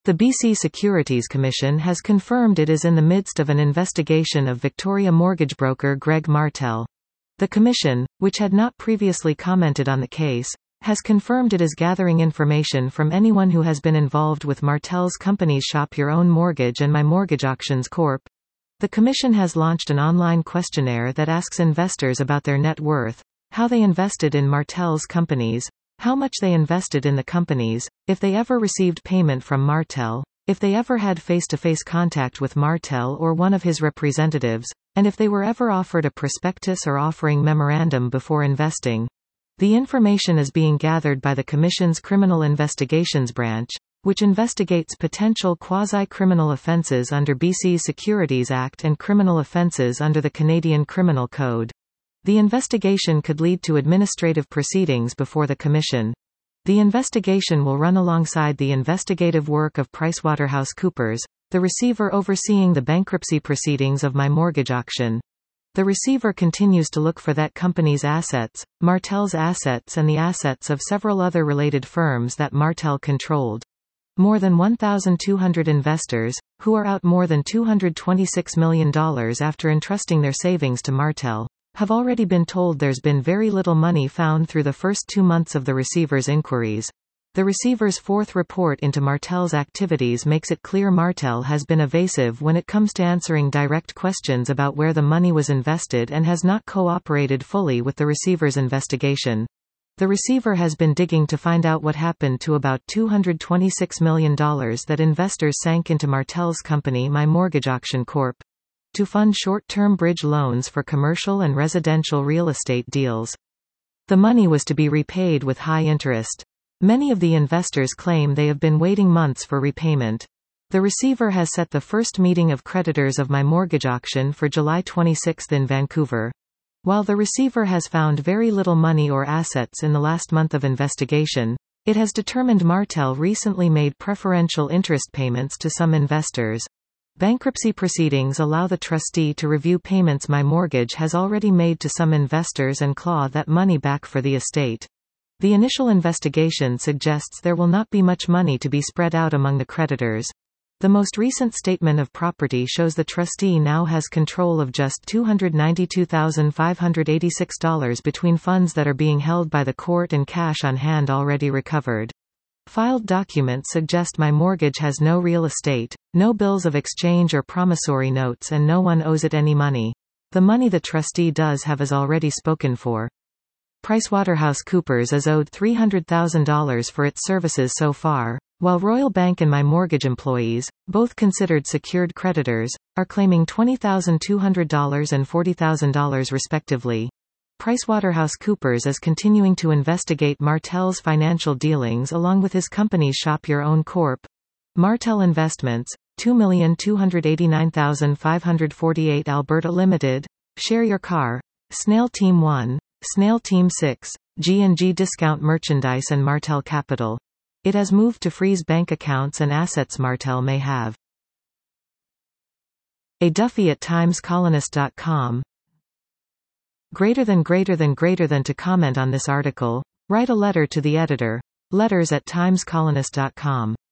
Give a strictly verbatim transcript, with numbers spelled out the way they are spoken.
The B C Securities Commission has confirmed it is in the midst of an investigation of Victoria mortgage broker Greg Martel. The Commission, which had not previously commented on the case, has confirmed it is gathering information from anyone who has been involved with Martel's companies Shop Your Own Mortgage and My Mortgage Auctions Corp. The Commission has launched an online questionnaire that asks investors about their net worth, how they invested in Martel's companies, how much they invested in the companies, if they ever received payment from Martel, if they ever had face-to-face contact with Martel or one of his representatives, and if they were ever offered a prospectus or offering memorandum before investing. The information is being gathered by the Commission's Criminal Investigations Branch, which investigates potential quasi-criminal offences under B C's Securities Act and criminal offences under the Canadian Criminal Code. The investigation could lead to administrative proceedings before the Commission. The investigation will run alongside the investigative work of PricewaterhouseCoopers, the receiver overseeing the bankruptcy proceedings of My Mortgage Auction. The receiver continues to look for that company's assets, Martel's assets and the assets of several other related firms that Martel controlled. More than one thousand two hundred investors, who are out more than two hundred twenty-six million dollars after entrusting their savings to Martel, have already been told there's been very little money found through the first two months of the receiver's inquiries. The receiver's fourth report into Martel's activities makes it clear Martel has been evasive when it comes to answering direct questions about where the money was invested and has not cooperated fully with the receiver's investigation. The receiver has been digging to find out what happened to about two hundred twenty-six million dollars that investors sank into Martel's company My Mortgage Auction Corp to fund short-term bridge loans for commercial and residential real estate deals. The money was to be repaid with high interest. Many of the investors claim they have been waiting months for repayment. The receiver has set the first meeting of creditors of My Mortgage Auction for July twenty-sixth in Vancouver. While the receiver has found very little money or assets in the last month of investigation, it has determined Martel recently made preferential interest payments to some investors. Bankruptcy proceedings allow the trustee to review payments My Mortgage has already made to some investors and claw that money back for the estate. The initial investigation suggests there will not be much money to be spread out among the creditors. The most recent statement of property shows the trustee now has control of just two hundred ninety-two thousand five hundred eighty-six dollars between funds that are being held by the court and cash on hand already recovered. Filed documents suggest My Mortgage has no real estate, no bills of exchange or promissory notes, and no one owes it any money. The money the trustee does have is already spoken for. PricewaterhouseCoopers is owed three hundred thousand dollars for its services so far, while Royal Bank and My Mortgage employees, both considered secured creditors, are claiming twenty thousand two hundred dollars and forty thousand dollars respectively. PricewaterhouseCoopers is continuing to investigate Martel's financial dealings along with his companies Shop Your Own Corp, Martel Investments, two million two hundred eighty-nine thousand five hundred forty-eight Alberta Limited, Share Your Car, Snail Team one, Snail Team six, G and G Discount Merchandise and Martel Capital. It has moved to freeze bank accounts and assets Martel may have. A Duffy at times colonist dot com. Greater than greater than greater than to comment on this article, write a letter to the editor. Letters at times colonist dot com.